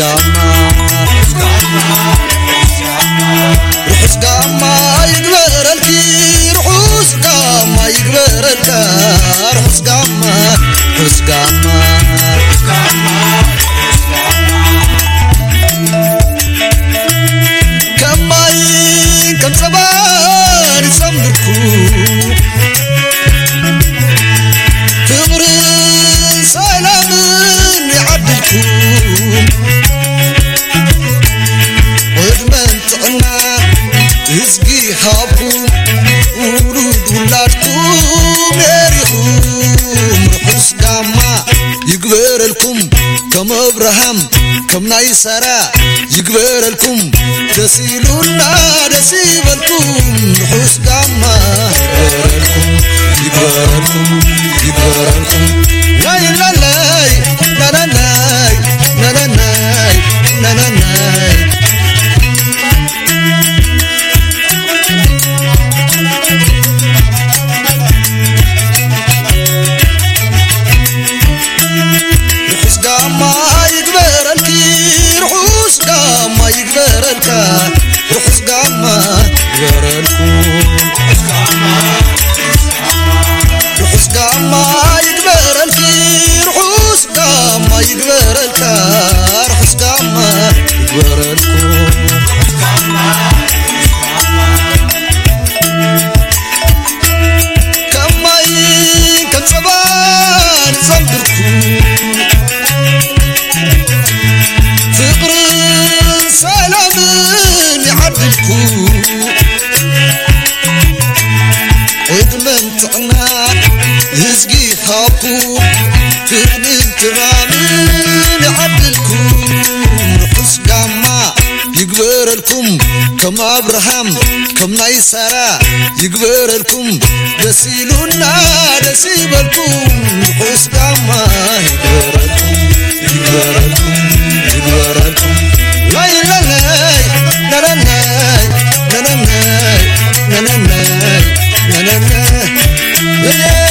قاما يقبر الكي رحوس قاما يقبر الكار رحوس قاما رحوس قاما كماي كم سبان يسمركم فمر سلام يعدلكم ودمن تعنا تزقي حابكم ورود ولادكم يريهم رحوس قاما يقبر لكم كم ابراهام كم نايسرا يقبر لكم دسيلونا دسيبلكم رحوس قاما يقبر لكم لا لا لا لا لا لا لا لا لا لا رحوس قاما يقبر لكم رحوس قاما يقبر لكي رحوس قاما يقبر لك رحوس قاما يقبر لكم كماي كم سبان صبركم فقر سلام يعدلكم ودمن تعنا يزقي حابكم تغني الكرامين يعدلكم رحوس قاما يقبر لكم كم ابراهام كم نايسرا يقبر لكم دسيلونا دسيبلكم رحوس قاما يقبر لكم لا لا لا لا لا لا لا لا لا لا لا لا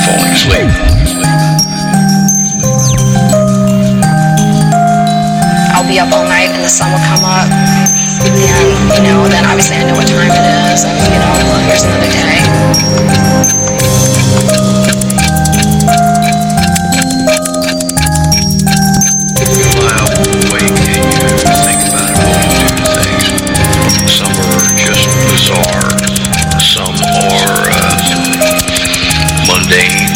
falling asleep. I'll be up all night and the sun will come up, and then obviously I know what time it is, and well, here's another day. Some are just bizarre. Some are mundane.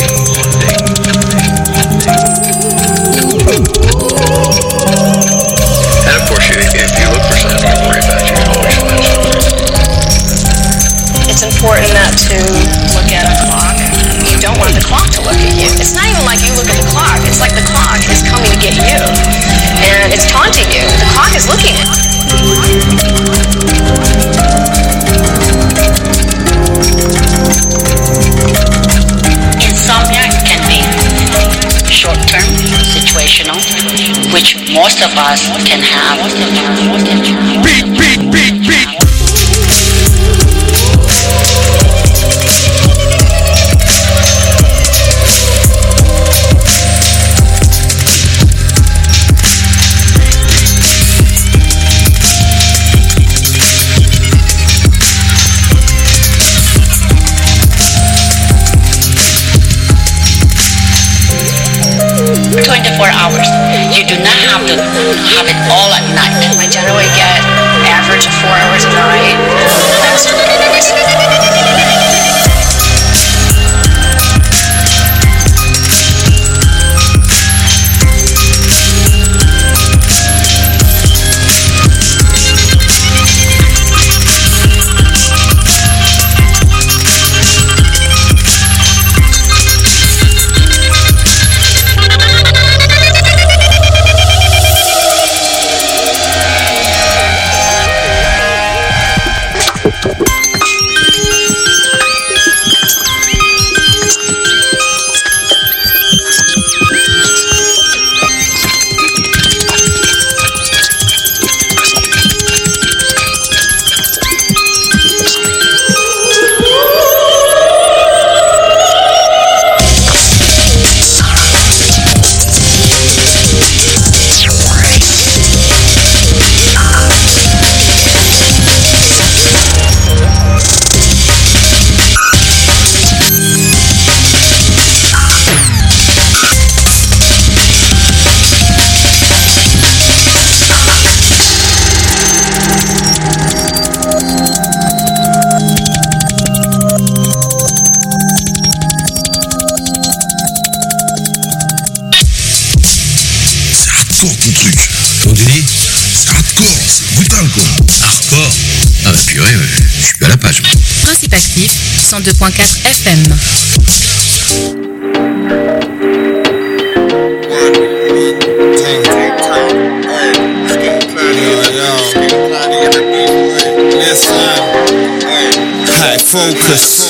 And of course, if you look for something to worry about, you can always find something. It's important not to look at a clock. You don't want the clock to look at you. It's not even like you look at the clock. It's like the clock is coming to get you. And it's taunting you. The clock is looking at you. Insomnia can be short-term, situational, which most of us can have. Beat. Hours. You do not have to have it all at night. I generally get average of 4 hours a night. Principe actif, 102.4 FM. High focus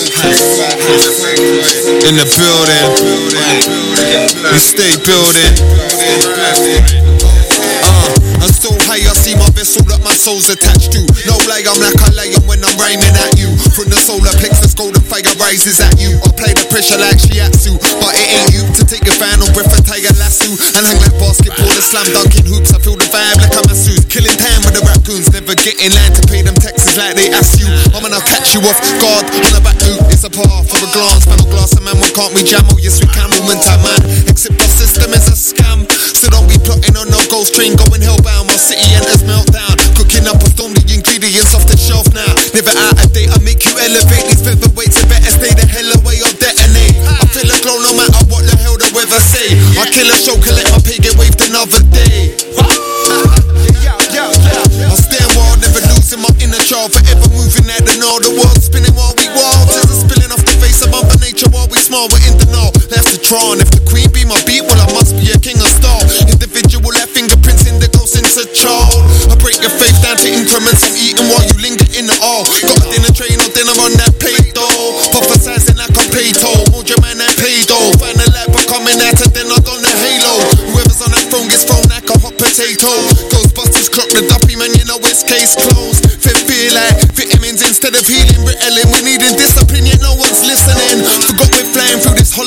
in the building. We stay building. I'm so high, I see my vessel that my soul's attached to. No lie, I'm like a lion when I'm rhyming at you. From the solar plexus, golden fire rises at you. I play the pressure like shiatsu, but it ain't you to take your final breath and tie a lasso and hang like basketball and slam dunking hoops. I feel the vibe like I'm a suit, killing time with the raccoons. Never get in line to pay them taxes like they ask you. I'm gonna catch you off guard on the back loop. It's a path for a glance, panel glass, and man, why can't we jam? Oh, yes, we can, movement time, man. Except our system is a scam, so don't be plotting on no ghost train going hellbound. My city enters meltdown, cooking up a storm, the ingredients off the shelf now. Never out of date, I make you elevate. These featherweights, you better stay the hell away or detonate. I feel a glow no matter what the hell the weather say. I kill a show, collect my pay, get waved another day. I stand wild, never losing my inner child. Forever moving at the know, the world spinning while we wild. Tears are spilling off the face of Mother Nature while we smile, we're in the know. That's the Tron, if the queen be my beat, well I must be a king of star. Individual left fingerprints in the ghost into child. I break your faith down to increments, I'm eating while you linger in the all. Got a dinner tray, no dinner on that plate though. Prophesizing like I'm Plato, hold your man and pay though. Find a light, but coming out and then I'm on the halo. Whoever's on that throne gets thrown like a hot potato. Ghostbusters clock the duppy man, you know it's case closed. Fit feel like vitamins instead of healing, Ritalin. We needing discipline, yet no one's listening. Forgot we're flying through this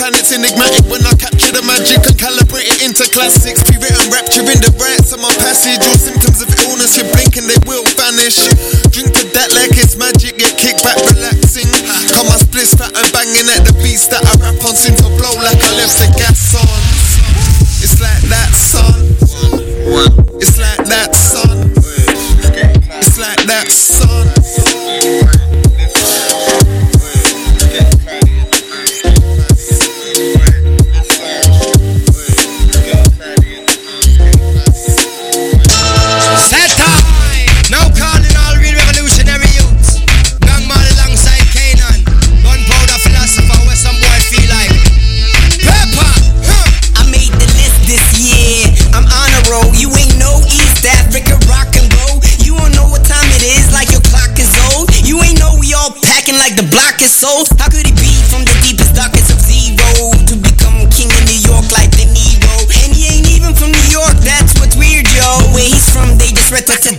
find it's enigmatic when I capture the magic and calibrate it into classics. Pre-written rapture in the rights of my passage. All symptoms of illness, you blink and they will vanish. Drink to that like it's magic, get kicked back relaxing. Come my spliss fat and banging at the beats that I rap on. Seem to blow like I left the gas on. It's like that, son. It's like that, son. It's like that, son. Set time! Now calling all real revolutionary youths. Gang man alongside Kanan. Gunpowder philosopher where some boy feel like Pepper! I made the list this year. I'm on a roll. You ain't no East Africa rock and roll. You don't know what time it is, like your clock is old. You ain't know we all packing like the block is sold. How could he be from the deepest darkest of zero to become king in New York like De Niro? And he ain't even from New York, that's what's weird, yo. Where he's from, they just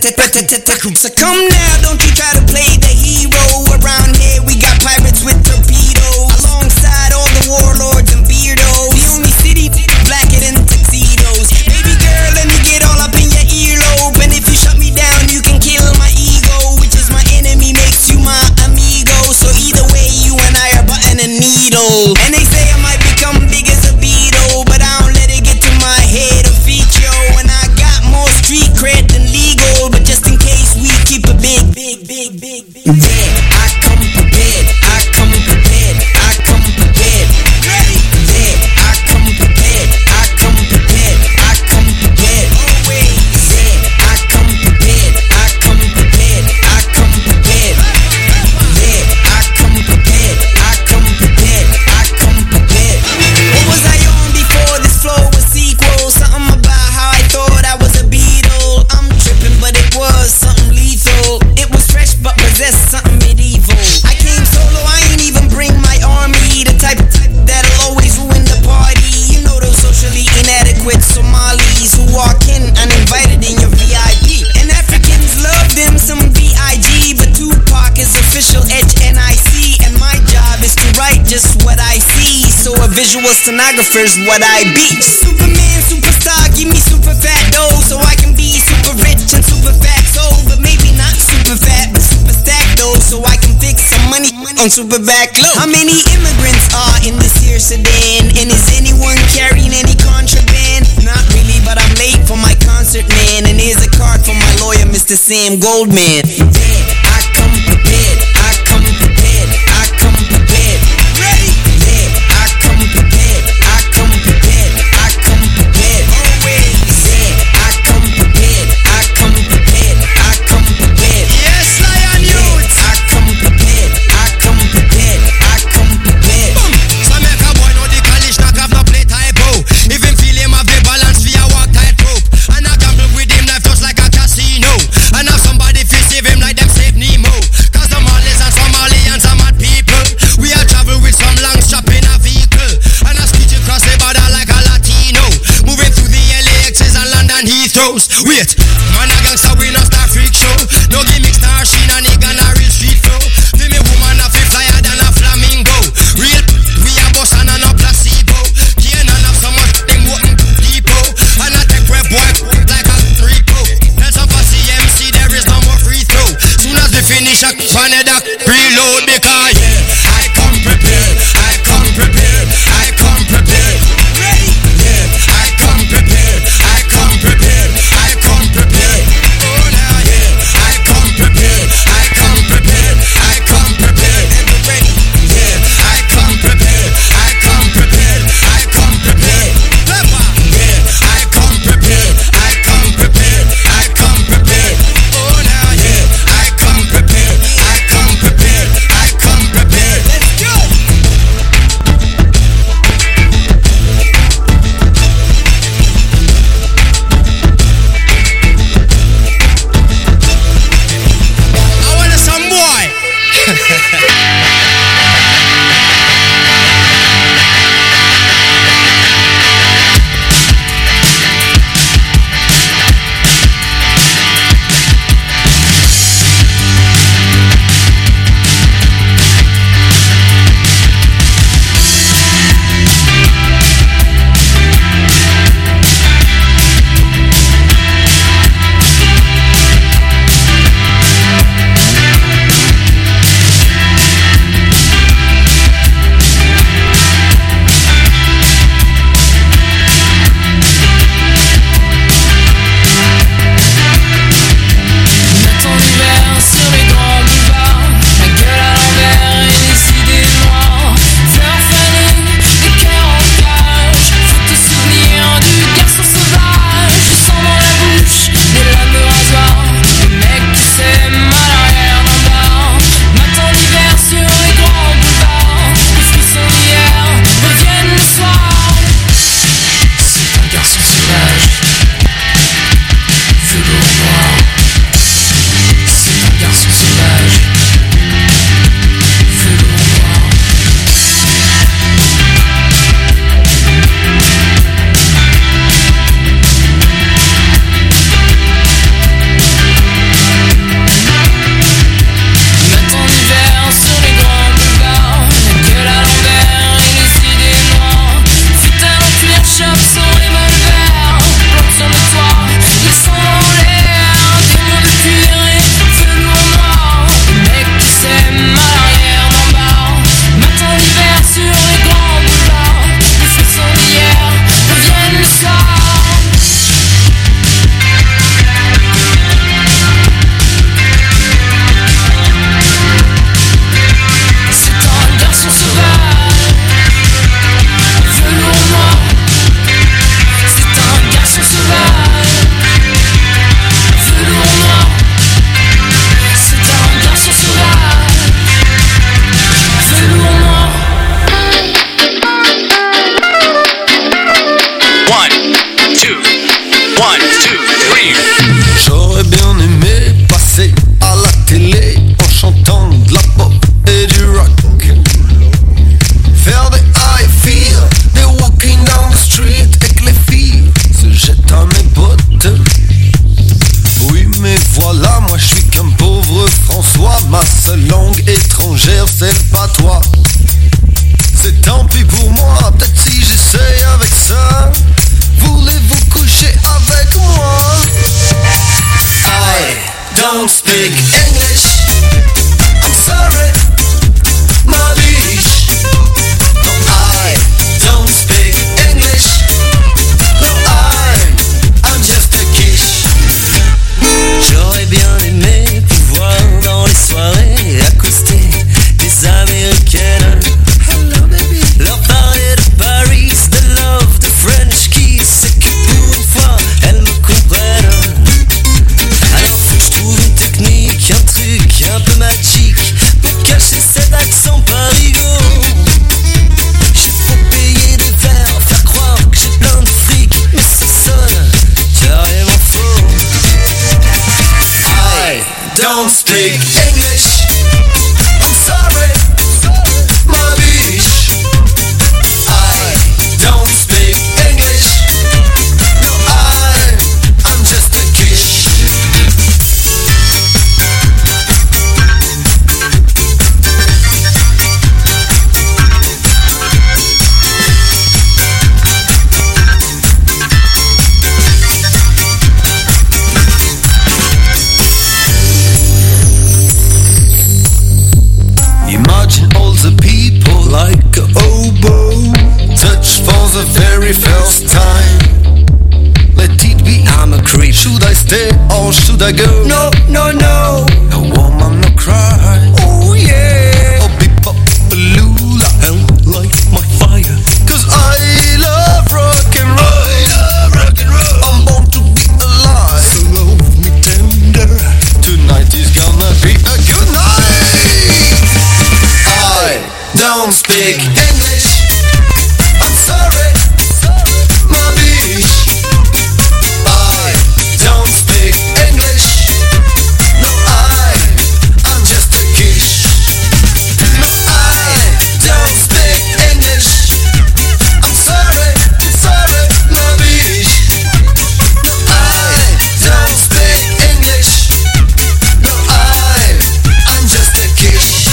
so come now, don't you try to play the hero. Around here, we got pirates with torpedoes alongside all the warlords and beardos. The only city blacker than tuxedos. Baby girl, let me get all up in your earlobe. And if you shut me down, you can kill my ego, which is my enemy, makes you my amigo. So either way, you and I are button and needle. And they say I might become big as a beetle, but I don't let it get to my head or feet, yo. And I got more street cred than legal, but just in case we keep a big. Yeah, I come prepared. I come prepared. I come prepared. Ready? Yeah, I come prepared. I come prepared. I come prepared. Always. Yeah, I come prepared. I come prepared. I come prepared. Yeah, I come prepared. I come prepared. I come prepared. What was I on before this flow was sequel? Something about how I thought I was a Beatle. I'm tripping, but it was something lethal. It was fresh, but possessed something medieval. I came solo, I ain't even bring my army. The type that'll always ruin the party. You know those socially inadequate Somalis who walk in uninvited in your VIP. And Africans love them some B.I.G. But Tupac is official HNIC. And my job is to write just what I see. So a visual stenographer's what I be. Superman, superstar, give me super fat dough, so I can be super rich and super fat soul. But maybe not super fat, but super stacked though, so I can fix some money on super back low. How many immigrants are in this here sedan? And is anyone carrying any contraband? Not really, but I'm late for my concert, man. And here's a card from my lawyer, Mr. Sam Goldman. Yeah, I come prepared. I come prepared. I come prepared. Ready? Yeah, I come prepared. I come prepared. I come prepared. Always. Yeah, I come prepared. I come prepared. I come prepared. Yes, Lion Youth! I come prepared. I come prepared. I come prepared. So make a boy know the college not have no play typo. Even feel him have the balance for a walk tight rope. And I gamble with him life just like a casino. And have somebody feel save him like them say don't speak English. I'm sorry, my bitch. No, I don't speak English. No, I'm just a quiche. J'aurais bien aimé pouvoir dans les soirées accoster des Américaines. Hello, baby. Leur parler de Paris, de love, de French kiss, et que pour une fois elles me comprennent. Alors faut que je trouve une technique, un truc un peu magique pour cacher cet accent parigo. J'ai faut payer des verres, faire croire que j'ai plein de fric, mais ça sonne carrément faux. I don't speak English. I'm sorry, my bitch. I don't speak English. No, I'm just a quiche. Imagine all the people like a oboe, touch for the very first time. Let it be, I'm a creep. Should I stay or should I go? No, no, no. No woman, no cry. Oh yeah. Oh, beep-up-a-lula and light my fire. 'Cause I love rock and roll. I love rock and roll. I'm born to be alive. So love me tender. Tonight is gonna be a good night. I don't speak English. I'm sorry, my bitch. I don't speak English. No, I'm just a quiche. No, I don't speak English. I'm sorry, my bitch. No, I don't speak English. No, I'm just a quiche.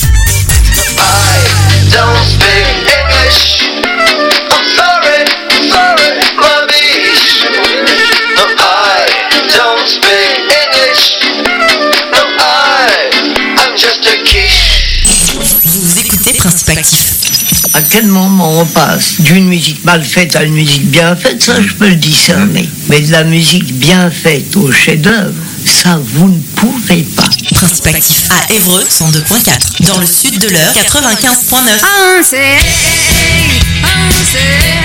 I don't speak English. I'm sorry, my bitch. No, I don't speak English. No, I'm just a quiche. Vous écoutez Principe Actif. À quel moment on passe d'une musique mal faite à une musique bien faite, ça je peux le discerner. Mais de la musique bien faite au chef-d'œuvre, ça vous ne pouvez pas. Principe Actif à Évreux 102.4. Dans le sud de l'Eure 95.9. On sait